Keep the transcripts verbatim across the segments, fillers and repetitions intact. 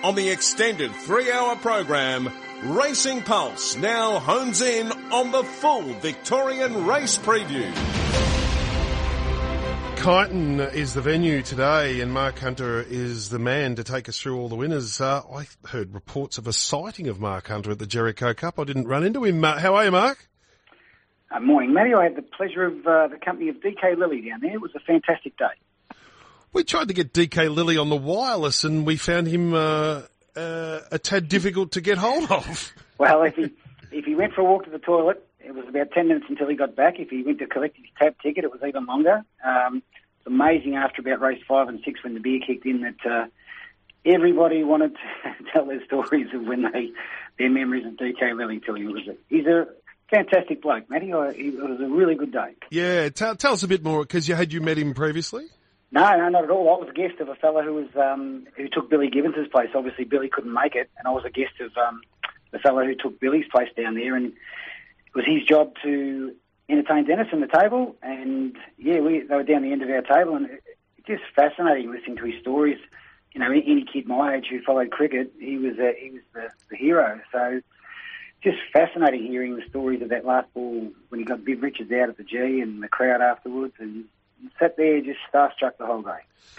On the extended three-hour program, Racing Pulse now hones in on the full Victorian race preview. Kyneton is the venue today, and Mark Hunter is the man to take us through all the winners. Uh, I heard reports of a sighting of Mark Hunter at the Jericho Cup. I didn't run into him. Uh, how are you, Mark? Uh, morning, Matty. I had the pleasure of uh, the company of D K Lilly down there. It was a fantastic day. We tried to get D K Lilly on the wireless, and we found him uh, uh, a tad difficult to get hold of. Well, if he if he went for a walk to the toilet, it was about ten minutes until he got back. If he went to collect his tab ticket, it was even longer. Um, it's amazing after about race five and six when the beer kicked in that uh, everybody wanted to tell their stories of when they their memories of D K Lilly till he was a, he's a fantastic bloke, Matty. I, it was a really good day. Yeah, tell, tell us a bit more, because you had you met him previously? No, no, not at all. I was a guest of a fellow who was um, who took Billy Gibbons' place. Obviously, Billy couldn't make it, and I was a guest of um, the fellow who took Billy's place down there, and it was his job to entertain Dennis and the table. And yeah, we they were down the end of our table, and it, it's just fascinating listening to his stories. You know, any kid my age who followed cricket, he was a, he was the, the hero. So just fascinating hearing the stories of that last ball when he got Viv Richards out at the G and the crowd afterwards, and sat there just starstruck the whole day.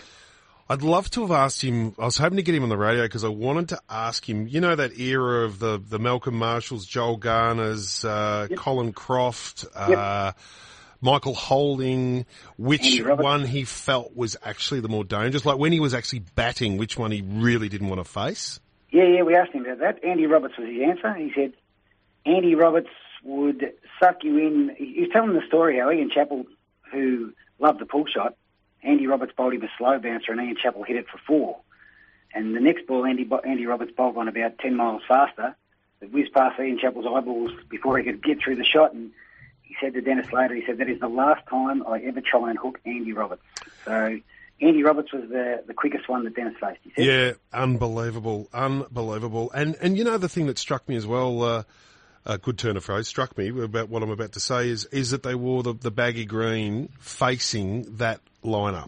I'd love to have asked him, I was hoping to get him on the radio because I wanted to ask him, you know, that era of the, the Malcolm Marshalls, Joel Garners, uh, yep. Colin Croft, uh, yep. Michael Holding, which one he felt was actually the more dangerous, like when he was actually batting, which one he really didn't want to face? Yeah, yeah, we asked him about that. Andy Roberts was his answer. He said Andy Roberts would suck you in. He was telling the story how Ian Chappell, who loved the pull shot, Andy Roberts bowled him a slow bouncer and Ian Chappell hit it for four. And the next ball, Andy, Andy Roberts bowled one about ten miles faster. It whizzed past Ian Chappell's eyeballs before he could get through the shot. And he said to Dennis later, he said, that is the last time I ever try and hook Andy Roberts. So Andy Roberts was the, the quickest one that Dennis faced, he said. Yeah, unbelievable, unbelievable. And, and you know the thing that struck me as well, uh, a good turn of phrase, struck me about what I'm about to say is is that they wore the, the baggy green facing that lineup.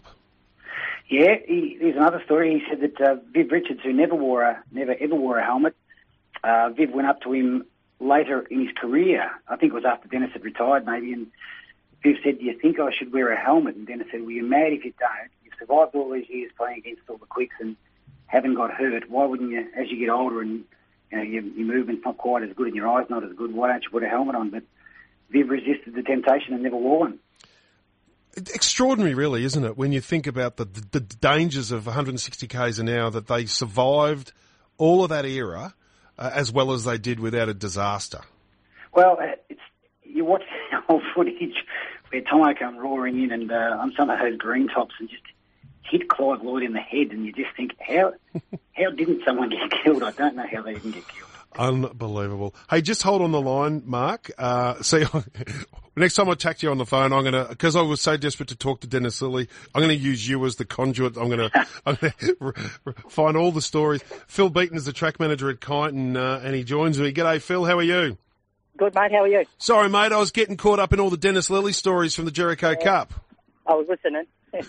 Yeah, he, there's another story. He said that uh, Viv Richards, who never wore a never ever wore a helmet, uh, Viv went up to him later in his career. I think it was after Dennis had retired, maybe, and Viv said, "Do you think I should wear a helmet?" And Dennis said, "Well, you're mad if you don't. You've survived all these years playing against all the quicks and haven't got hurt. Why wouldn't you, as you get older and you know, your, your movement's not quite as good and your eyes not as good, why don't you put a helmet on?" But Viv resisted the temptation and never wore one. Extraordinary, really, isn't it, when you think about the, the, the dangers of one hundred sixty kays an hour, that they survived all of that era uh, as well as they did without a disaster. Well, it's, you watch the old footage where Tomo come roaring in and uh, on some of those green tops and just hit Clive Lloyd in the head, and you just think, how how didn't someone get killed? I don't know how they didn't get killed. Unbelievable. Hey, just hold on the line, Mark. Uh, see, next time I talk to you on the phone, I'm going to, because I was so desperate to talk to Dennis Lilly, I'm going to use you as the conduit. I'm going to, I'm going to find all the stories. Phil Beaton is the track manager at Kyneton, uh, and he joins me. G'day, Phil. How are you? Good, mate. How are you? Sorry, mate. I was getting caught up in all the Dennis Lilly stories from the Jericho yeah, Cup. I was listening.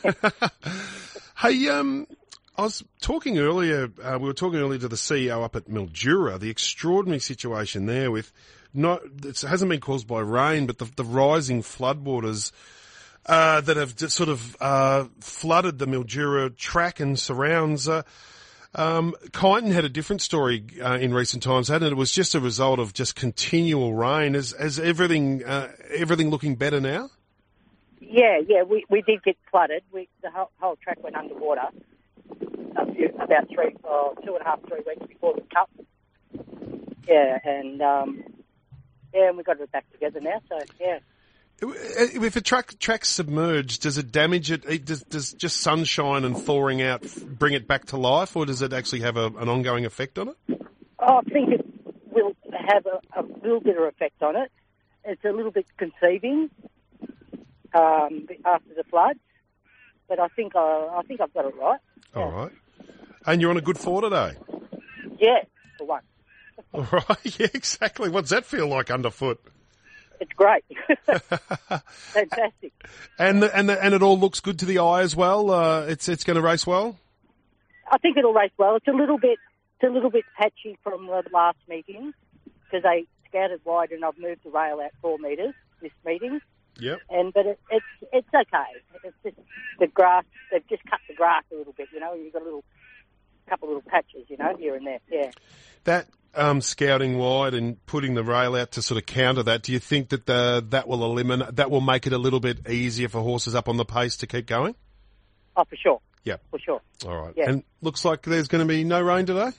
Hey, um, I was talking earlier, uh, we were talking earlier to the C E O up at Mildura, the extraordinary situation there with not, it hasn't been caused by rain, but the, the rising floodwaters uh, that have just sort of uh, flooded the Mildura track and surrounds. Uh, um, Kyneton had a different story uh, in recent times, hadn't it? It was just a result of just continual rain. Is, is everything uh, everything looking better now? Yeah, yeah, we, we did get flooded. We, the whole, whole track went underwater a few, about three, oh, two and a half, three weeks before the Cup. Yeah, and um, yeah, and we got it back together now. So yeah. If a track track's submerged, does it damage it? Does, does just sunshine and thawing out bring it back to life, or does it actually have a, an ongoing effect on it? Oh, I think it will have a, a little bit of effect on it. It's a little bit conceiving um, after the floods, but I think I, I think I've got it right. Yeah. All right, and you're on a good four today. Yeah, for one. All right, yeah, exactly. What's that feel like underfoot? It's great. Fantastic. And the, and the, and it all looks good to the eye as well. Uh, it's it's going to race well. I think it'll race well. It's a little bit it's a little bit patchy from the last meeting because they scouted wide and I've moved the rail out four metres this meeting. Yep. And but it, it's it's okay. It's just the grass. They've just cut the grass a little bit. You know, you've got a little couple of little patches. You know, here and there. Yeah. That um, scouting wide and putting the rail out to sort of counter that. Do you think that the, that will eliminate that will make it a little bit easier for horses up on the pace to keep going? Oh, for sure. Yeah. For sure. All right. Yeah. And looks like there's going to be no rain today?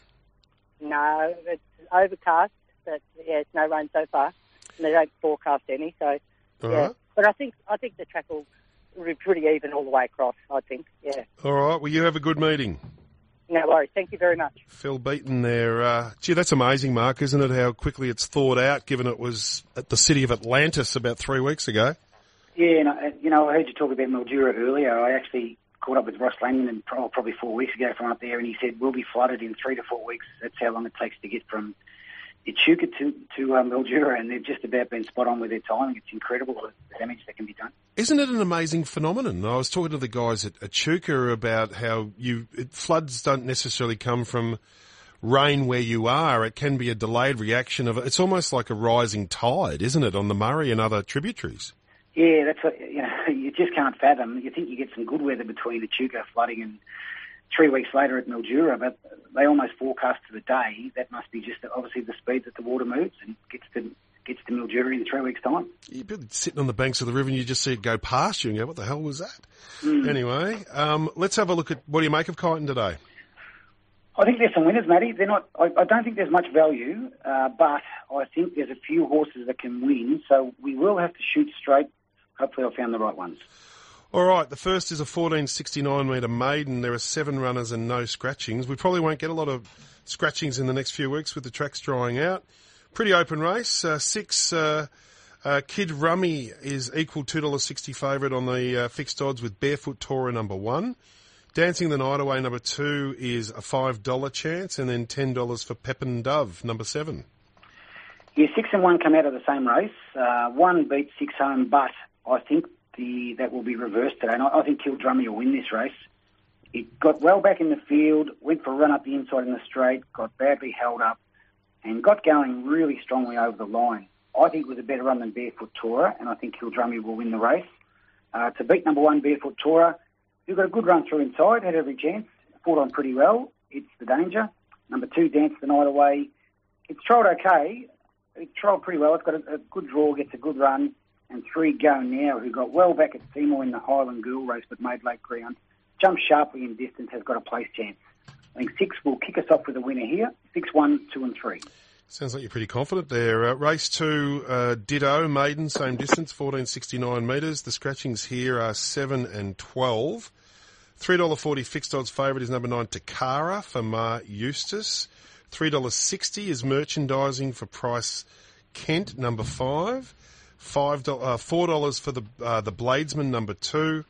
No, it's overcast, but yeah, it's no rain so far. And they don't forecast any, so All yeah. right. But I think I think the track will be pretty even all the way across, I think, yeah. All right. Well, you have a good meeting. No worries. Thank you very much. Phil Beaton there. Uh, gee, that's amazing, Mark, isn't it, how quickly it's thawed out, given it was at the city of Atlantis about three weeks ago? Yeah, and I, you know, I heard you talk about Mildura earlier. I actually caught up with Ross Lanyon probably four weeks ago from up there, and he said we'll be flooded in three to four weeks. That's how long it takes to get from Echuca to, to uh, Mildura, and they've just about been spot on with their timing. It's incredible the damage that can be done. Isn't it an amazing phenomenon? I was talking to the guys at Echuca about how you it, floods don't necessarily come from rain where you are. It can be a delayed reaction of it's almost like a rising tide, isn't it, on the Murray and other tributaries? Yeah, that's what, you know, you just can't fathom. You think you get some good weather between Echuca flooding and three weeks later at Mildura, but they almost forecast to the day. That must be just obviously the speed that the water moves and gets to gets to Mildura in three weeks' time. You'd be sitting on the banks of the river and you just see it go past you and go, what the hell was that? Mm. Anyway, um, let's have a look at what do you make of Kyneton today? I think there's some winners, Matty. They're not. I, I don't think there's much value, uh, but I think there's a few horses that can win. So we will have to shoot straight. Hopefully, I found the right ones. All right, the first is a fourteen sixty-nine metre maiden. There are seven runners and no scratchings. We probably won't get a lot of scratchings in the next few weeks with the tracks drying out. Pretty open race. Uh, six, uh, uh, Kid Rummy is equal two dollars sixty favourite on the uh, fixed odds with Barefoot Tora number one. Dancing the Night Away number two is a five dollars chance, and then ten dollars for Pepin Dove number seven. Yeah, six and one come out of the same race. Uh, one beat six home, but I think the that will be reversed today. And I, I think Kildrummy will win this race. It got well back in the field, went for a run up the inside in the straight, got badly held up, and got going really strongly over the line. I think it was a better run than Barefoot Tora, and I think Kildrummy will win the race. Uh, to beat number one, Barefoot Tora, who got a good run through inside, had every chance, fought on pretty well. It's the danger. Number two, Dance the Night Away. It's trialled okay. It's trialled pretty well. It's got a, a good draw, gets a good run. And three, Go Now, who got well back at Seymour in the Highland Girl race but made late ground. Jumped sharply in distance, has got a place chance. I think six will kick us off with a winner here. Six, one, two and three. Sounds like you're pretty confident there. Uh, race two, uh, Ditto, maiden, same distance, fourteen sixty-nine metres. The scratchings here are seven and twelve. three dollars forty fixed odds favourite is number nine, Takara for Mar Eustace. three dollars sixty is merchandising for Price Kent, number five. Five dollars, uh, four dollars for the uh, the Bladesman, number two.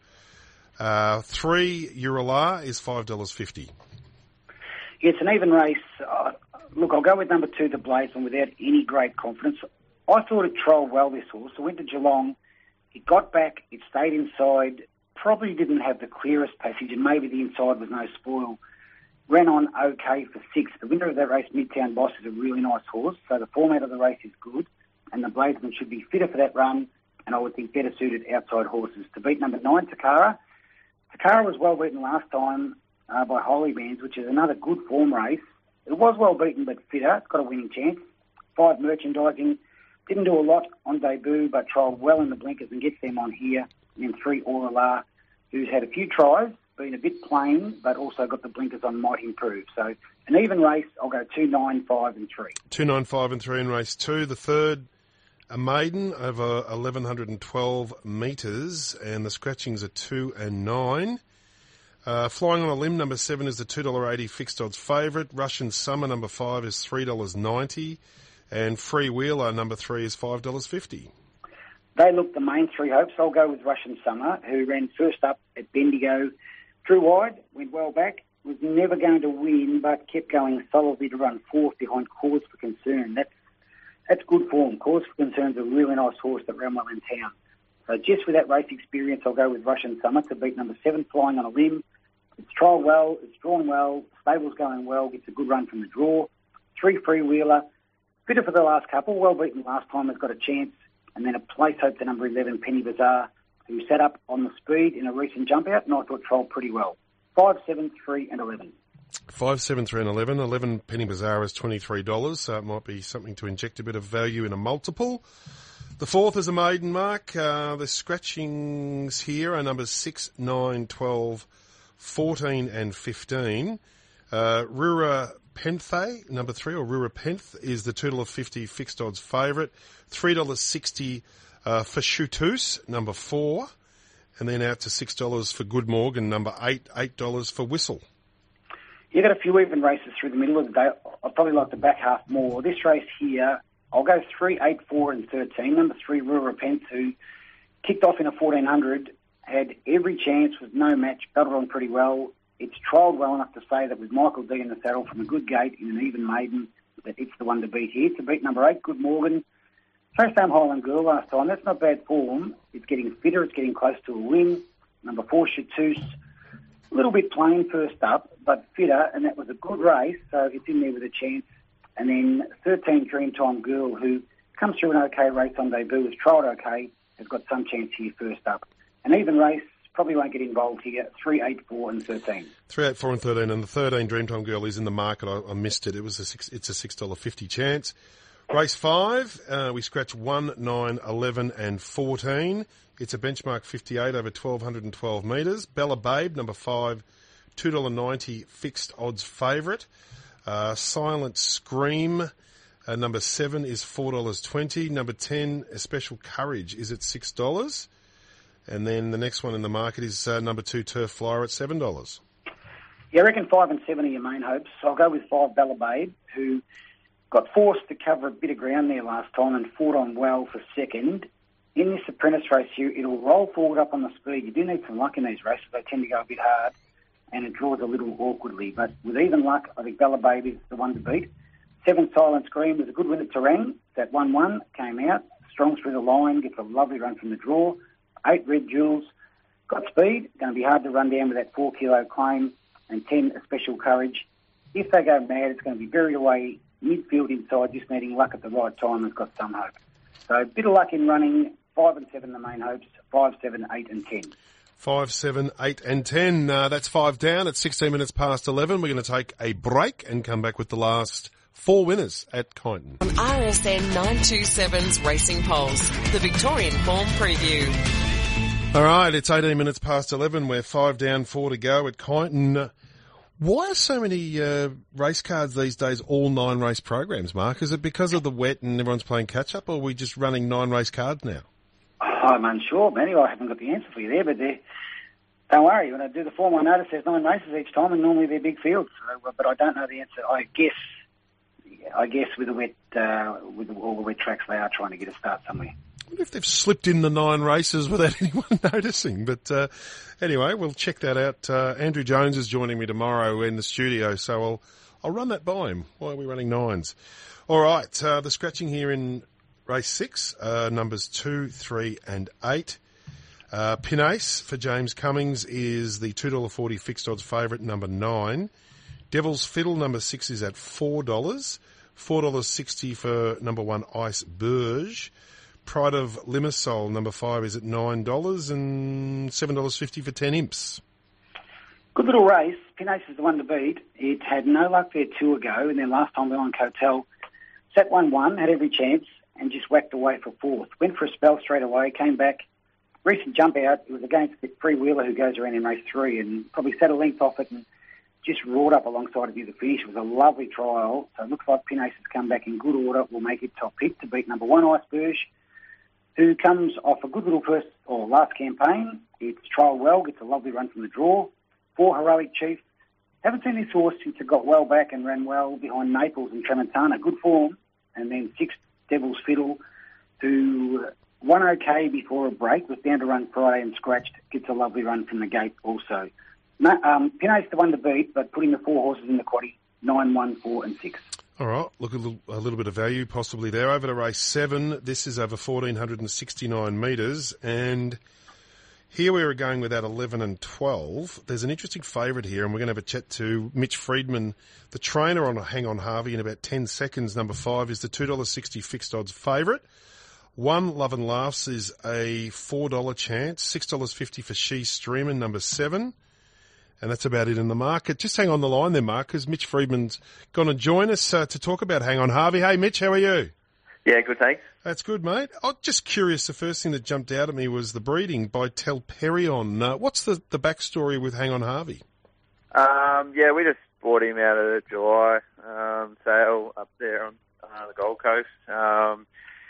Uh, three, Urala is five dollars fifty. Yeah, it's an even race. Uh, look, I'll go with number two, the Bladesman, without any great confidence. I thought it trolled well, this horse. I went to Geelong. It got back. It stayed inside. Probably didn't have the clearest passage, and maybe the inside was no spoil. Ran on okay for six. The winner of that race, Midtown Boss, is a really nice horse, so the format of the race is good, and the Bladesman should be fitter for that run, and I would think better suited outside horses. To beat number nine, Takara. Takara was well beaten last time uh, by Holy Bands, which is another good form race. It was well beaten but fitter. It's got a winning chance. Five, Merchandising. Didn't do a lot on debut, but trialled well in the blinkers and gets them on here. And then three, Aurala, who's had a few tries, been a bit plain, but also got the blinkers on, might improve. So an even race, I'll go two, nine, five and three. Two, nine, five and three in race two. The third, a maiden over eleven twelve metres, and the scratchings are two and nine. Uh, flying on a limb, number seven is the two dollars eighty fixed odds favourite. Russian Summer, number five, is three dollars ninety. And Free Wheeler, number three, is five dollars fifty. They look the main three hopes. I'll go with Russian Summer, who ran first up at Bendigo, drew wide, went well back, was never going to win, but kept going solidly to run fourth behind Cause for Concern. That's that's good form. Cause for Concern's a really nice horse that ran well in town. So just with that race experience, I'll go with Russian Summer to beat number seven, Flying on a Limb. It's trialled well, it's drawn well, stable's going well, gets a good run from the draw. Three freewheeler, fitter for the last couple, well beaten last time, has got a chance. And then a place hope to number eleven, Penny Bazaar, who sat up on the speed in a recent jump out, and I thought trialled pretty well. Five, seven, three, and eleven. Five, seven, three, and eleven. Eleven Penny Bazaar is twenty-three dollars, so it might be something to inject a bit of value in a multiple. The fourth is a maiden mark. Uh, the scratchings here are numbers six, nine, twelve, fourteen, and fifteen. Uh, Rura Penthe, number three, or Rura Penth, is the two dollars fifty fixed odds favourite. three dollars sixty uh, for Chutus, number four. And then out to six dollars for Good Morgan, number eight, eight dollars for Whistle. You've got a few even races through the middle of the day. I'd probably like the back half more. This race here, I'll go three, eight, four, and thirteen. Number three, Rura Penth, who kicked off in a fourteen hundred, had every chance with no match, battled on pretty well. It's trialled well enough to say that with Michael D in the saddle from a good gate in an even maiden, that it's the one to beat here. To beat number eight, Good Morgan. First time Highland Girl last time. That's not bad form. It's getting fitter. It's getting close to a win. Number four, Chutus. A little bit plain first up, but fitter, and that was a good race, so it's in there with a chance. And then thirteen, Dreamtime Girl, who comes through an okay race on debut, has trialled okay, has got some chance here first up. An even race, probably won't get involved here. three, eight, four, and thirteen. three, eight, four, and thirteen, and the thirteen Dreamtime Girl is in the market. I, I missed it. It was a six, it's a six dollars fifty chance. Race five, uh, we scratch one, nine, eleven, and fourteen. It's a benchmark fifty-eight over twelve twelve metres. Bella Babe, number five, two dollars ninety fixed odds favourite. Uh, Silent Scream, uh, number seven, is four dollars twenty. Number ten, A Special Courage, is at six dollars. And then the next one in the market is uh, number two, Turf Flyer, at seven dollars. Yeah, I reckon five and seven are your main hopes. I'll go with five, Bella Babe, who got forced to cover a bit of ground there last time and fought on well for second. In this apprentice race here, it'll roll forward up on the speed. You do need some luck in these races. They tend to go a bit hard, and it draws a little awkwardly. But with even luck, I think Bella Babe is the one to beat. Seven, Silent Scream, was a good win at Terang. That one one came out. Strong through the line, gets a lovely run from the draw. Eight, Red Jewels, got speed. Going to be hard to run down with that four kilo claim. And ten, A Special Courage. If they go mad, it's going to be buried away midfield inside, just needing luck at the right time, has got some hope. So a bit of luck in running. Five and seven, the main hopes. Five, seven, eight, and ten. Five, seven, eight, and ten. Uh, that's five down. It's sixteen minutes past eleven. We're going to take a break and come back with the last four winners at Kyneton. On R S N nine twenty-seven's Racing Pulse, the Victorian Form Preview. All right, it's eighteen minutes past eleven. We're five down, four to go at Kyneton. Why are so many uh, race cards these days all nine race programs, Mark? Is it because of the wet and everyone's playing catch up, or are we just running nine race cards now? I'm unsure, Manny. I haven't got the answer for you there, but don't worry. When I do the form, I notice there's nine races each time, and normally they're big fields. So, but I don't know the answer. I guess, I guess with the wet, uh, with all the wet tracks, they are trying to get a start somewhere. I wonder if they've slipped in the nine races without anyone noticing. But uh, anyway, we'll check that out. Uh, Andrew Jones is joining me tomorrow in the studio, so I'll I'll run that by him. Why are we running nines? All right, uh, the scratching here in race six, uh, numbers two, three, and eight. Uh, Pinace for James Cummings is the two dollars forty fixed odds favourite, number nine. Devil's Fiddle, number six, is at four dollars. four dollars sixty for number one, Ice Burge. Pride of Limassol, number five, is at nine dollars, and seven dollars fifty for ten imps. Good little race. Pinace is the one to beat. It had no luck there two ago, and then last time we were on Cotel, sat one one, had every chance, and just whacked away for fourth. Went for a spell straight away, came back. Recent jump out, it was against the freewheeler who goes around in race three, and probably sat a length off it and just roared up alongside of you. The finish was a lovely trial, so it looks like Pinace has come back in good order. Will make it top pick to beat number one, Ice Burge, who comes off a good little first or last campaign. It's trialled well, gets a lovely run from the draw. Four, Heroic Chief. Haven't seen this horse since it got well back and ran well behind Naples and Tramontana. Good form. And then six, Devil's Fiddle, who won okay before a break, was down to run Friday and scratched, gets a lovely run from the gate also. No, um, Pinace the one to beat, but putting the four horses in the quaddie, nine, one, four, and six. All right, look, a little, a little bit of value possibly there. Over to race seven. This is over one thousand four hundred sixty-nine metres, and Here we were going with that eleven and twelve. There's an interesting favourite here, and we're going to have a chat to Mitch Freedman, the trainer on Hang On Harvey, in about ten seconds. Number five is the two dollars sixty fixed odds favourite. One, Love and Laughs, is a four dollars chance. six dollars fifty for She Streamin', number seven. And that's about it in the market. Just hang on the line there, Mark, because Mitch Freedman's going to join us uh, to talk about Hang On Harvey. Hey, Mitch, how are you? Yeah, good, thanks. That's good, mate. I'm just curious, the first thing that jumped out at me was the breeding by Telperion. Uh, what's the, the backstory with Hang On Harvey? Um, yeah, we just bought him out of the July um, sale up there on uh, the Gold Coast, um,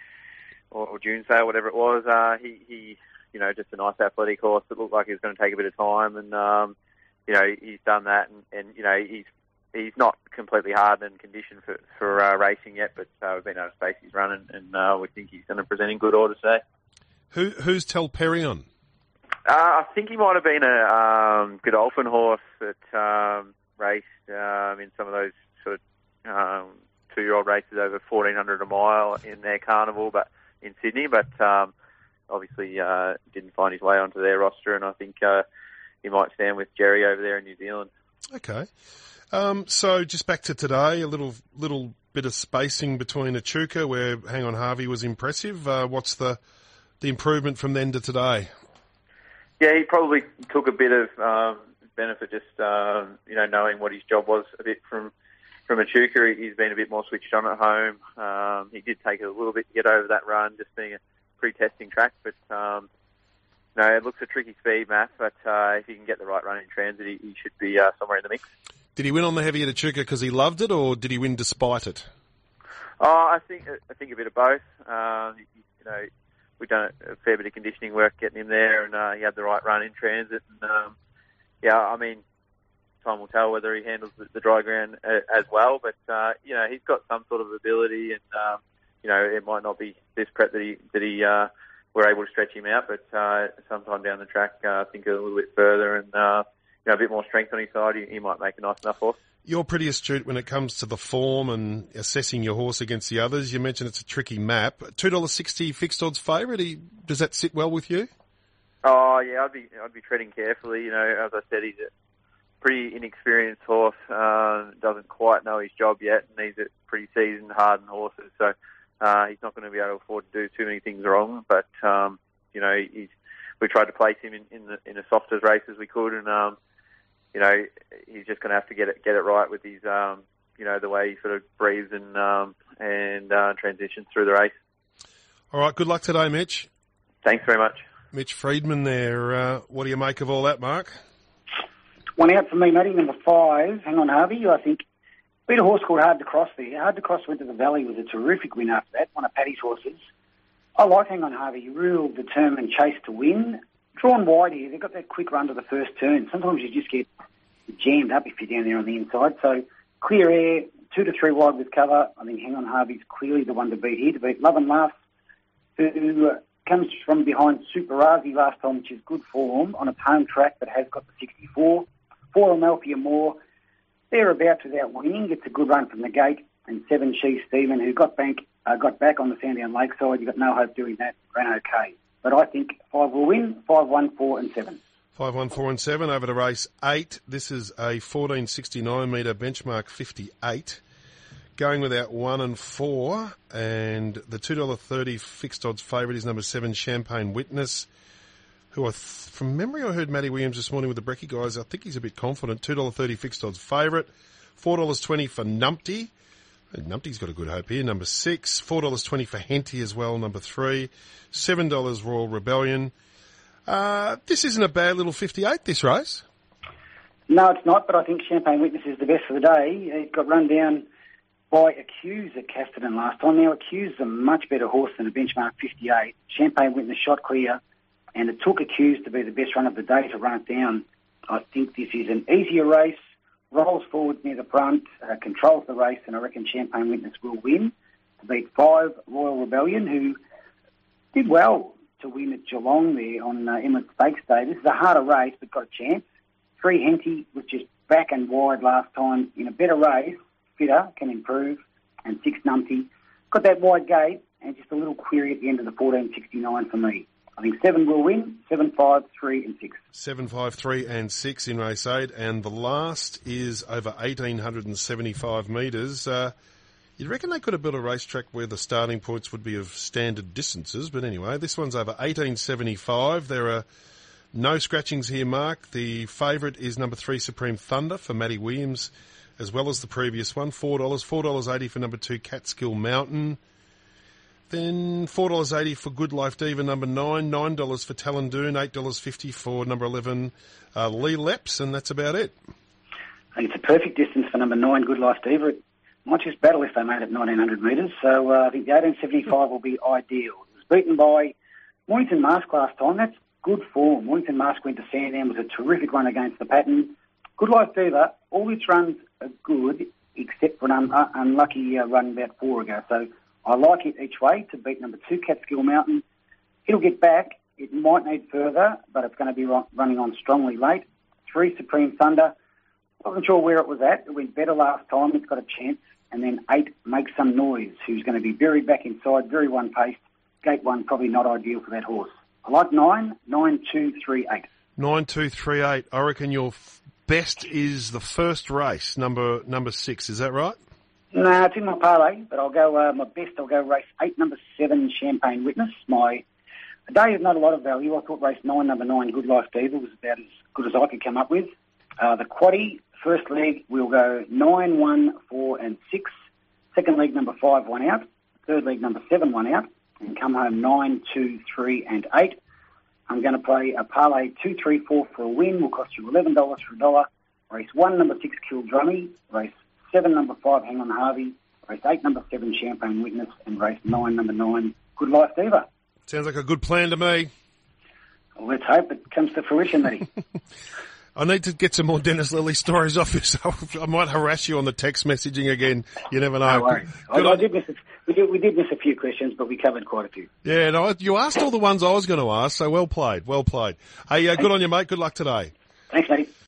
or, or June sale, whatever it was. Uh, he, he, you know, just a nice athletic horse that looked like he was going to take a bit of time, and um, you know, he's done that, and, and you know, he's he's not completely hard and conditioned for for uh, racing yet, but uh, we've been able to space his run, and, and uh, we think he's going to present in good order today. Who who's Telperion? Uh, I think he might have been a um, Godolphin horse that um, raced um, in some of those sort of um, two-year-old races over fourteen hundred a mile in their carnival, but in Sydney. But um, obviously uh, didn't find his way onto their roster, and I think uh, he might stand with Jerry over there in New Zealand. Okay. Um, so just back to today, a little little bit of spacing between Echuca, where Hang On Harvey was impressive. Uh, what's the the improvement from then to today? Yeah, he probably took a bit of um, benefit just um, you know knowing what his job was a bit from from Echuca. He's been a bit more switched on at home. Um, he did take a little bit to get over that run, just being a pre-testing track, but. Um, No, it looks a tricky speed, Matt, but uh, if he can get the right run in transit, he, he should be uh, somewhere in the mix. Did he win on the heavy at Echuca because he loved it, or did he win despite it? Oh, I think I think a bit of both. Uh, you, you know, we've done a fair bit of conditioning work getting him there, and uh, he had the right run in transit. And um, yeah, I mean, time will tell whether he handles the, the dry ground uh, as well. But uh, you know, he's got some sort of ability, and um, you know, it might not be this prep that he that he. Uh, we're able to stretch him out, but uh, sometime down the track, uh, I think a little bit further and uh, you know, a bit more strength on his side, he, he might make a nice enough horse. You're pretty astute when it comes to the form and assessing your horse against the others. You mentioned it's a tricky map. two dollars sixty fixed odds favourite. Does that sit well with you? Oh yeah, I'd be I'd be treading carefully. You know, as I said, he's a pretty inexperienced horse. Uh, doesn't quite know his job yet, and he's a pretty seasoned, hardened horses. So. Uh, he's not going to be able to afford to do too many things wrong, but um, you know, he's, we tried to place him in, in, the, in as soft as race as we could, and um, you know, he's just going to have to get it get it right with his, um, you know, the way he sort of breathes and um, and uh, transitions through the race. All right, good luck today, Mitch. Thanks very much, Mitch Freedman. There, uh, what do you make of all that, Mark? One out for me, Matty. Number five. Hang On Harvey. I think. Beat a horse called Hard to Cross there. Hard to Cross went to the Valley, was a terrific win after that, one of Paddy's horses. I like Hang On Harvey, real determined chase to win. Drawn wide here, they've got that quick run to the first turn. Sometimes you just get jammed up if you're down there on the inside. So clear air, two to three wide with cover. I think Hang On Harvey's clearly the one to beat here, to beat Love and Laughs, who uh, comes from behind Super Razi last time, which is good form, on a home track that has got the sixty-four. Four Amalfia Moore. Thereabouts without winning, gets a good run from the gate, and seven She Stephen, who got back, uh, got back on the Sandown Lakeside. You've got no hope doing that, ran okay. But I think five will win, five, one, four and seven. Five, one, four and seven over to race eight. This is a fourteen sixty-nine metre benchmark fifty-eight. Going without one and four, and the two dollars thirty fixed odds favourite is number seven, Champagne Witness, who I, th- from memory, I heard Matty Williams this morning with the Brecky guys. I think he's a bit confident. two dollars thirty fixed odds favourite. four dollars twenty for Numpty. And Numpty's got a good hope here. Number six. four dollars twenty for Henty as well. Number three. seven dollars Royal Rebellion. Uh, this isn't a bad little fifty-eight, this race. No, it's not, but I think Champagne Witness is the best for the day. It got run down by Accuse at Casterton last time. Now, Accuse is a much better horse than a benchmark fifty-eight. Champagne Witness shot clear. And it took Accused to be the best run of the day to run it down. I think this is an easier race, rolls forward near the front, uh, controls the race, and I reckon Champagne Witness will win to beat five, Royal Rebellion, who did well to win at Geelong there on uh, Emirates Stakes Day. This is a harder race, but got a chance. Three, Henty, was just back and wide last time in a better race, fitter, can improve, and six, Numpty. Got that wide gate, and just a little query at the end of the fourteen sixty-nine for me. I think seven will win, seven, five, three and six. Seven, five, three and six in race eight. And the last is over eighteen seventy-five metres. Uh, you'd reckon they could have built a racetrack where the starting points would be of standard distances. But anyway, this one's over eighteen seventy-five. There are no scratchings here, Mark. The favourite is number three, Supreme Thunder, for Matty Williams, as well as the previous one, four dollars. four dollars eighty for number two, Catskill Mountain. Then four dollars eighty for Good Life Diva, number nine. nine dollars for Talondoon. eight dollars fifty for number eleven, uh, Lee Leps. And that's about it. I think it's a perfect distance for number nine, Good Life Diva. It might just battle if they made it nineteen hundred metres. So uh, I think the eighteen seventy-five will be ideal. It was beaten by Mornington Mask last time. That's good form. Mornington Mask went to Sandown, was a terrific run against the pattern. Good Life Diva, all its runs are good, except for an un- uh, unlucky uh, run about four ago. So I like it each way to beat number two, Catskill Mountain. It'll get back. It might need further, but it's going to be run- running on strongly late. Three, Supreme Thunder. Wasn't sure where it was at. It went better last time. It's got a chance. And then eight, Make Some Noise, who's going to be buried back inside, very one-paced. Gate one, probably not ideal for that horse. I like nine, nine, two, three, eight. Nine, two, three, eight. I reckon your f- best is the first race, number number six. Is that right? No, it's in my parlay, but I'll go, uh, my best, I'll go race eight, number seven, Champagne Witness. My a day is not a lot of value. I thought race nine, number nine, Good Life Diva, was about as good as I could come up with. Uh, the quaddie, first leg, we'll go nine, one, four, and six. Second leg, number five, one out. Third leg, number seven, one out. And come home nine, two, three, and eight. I'm going to play a parlay two, three, four for a win. Will cost you eleven dollars for a dollar. Race one, number six, Kill Drummy. Race seven, number five, Hang On Harvey. Race eight, number seven, Champagne Witness. And race nine, number nine, Good Life Diva. Sounds like a good plan to me. Well, let's hope it comes to fruition, Matty. I need to get some more Dennis Lilly stories off you, so I might harass you on the text messaging again. You never know. No worries. I, I did miss a, we, did, we did miss a few questions, but we covered quite a few. Yeah, no, you asked all the ones I was going to ask, so well played, well played. Hey, uh, good on you, mate. Good luck today. Thanks, Matty.